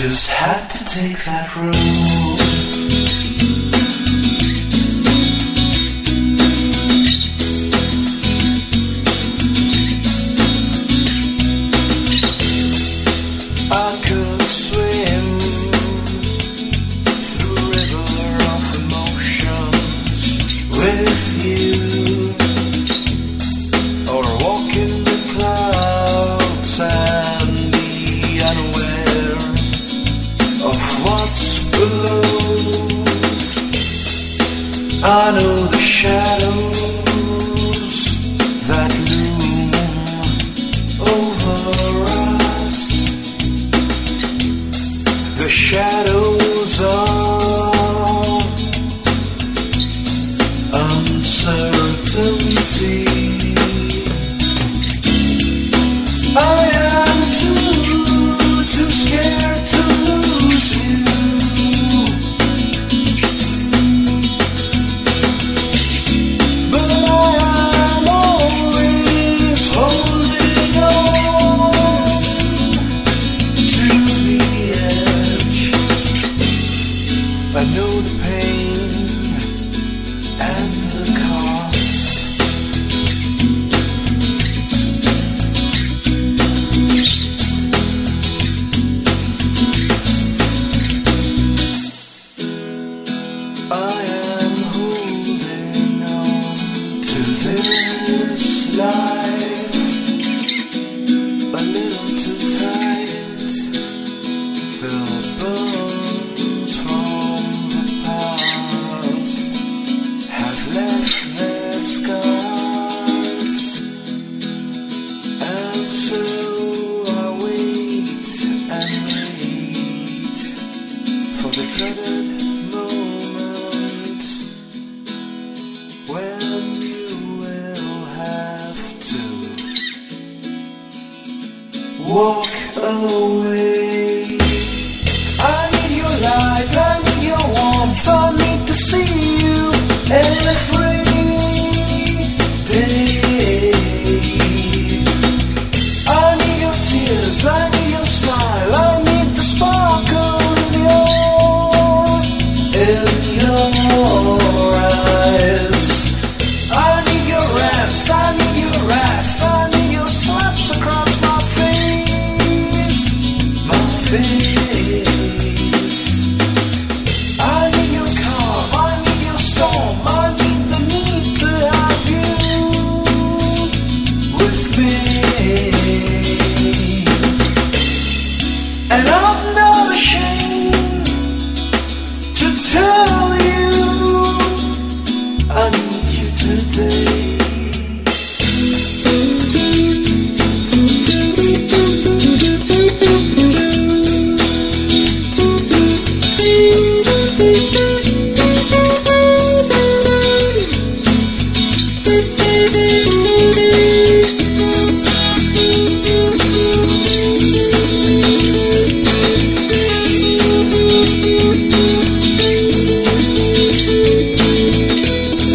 just had to take that road. I could swim through a river of emotions with you, or walk in the clouds and be unaware of what's below. I know the shadows that loom over us, the shadows of uncertainty. I am too scared to lose you, but I am always holding on to the edge. I know the pain and the cost. I am holding on to this life a little too tight. The bones from the past have left their scars, and so I wait and wait for the dreaded moment when you will have to walk away.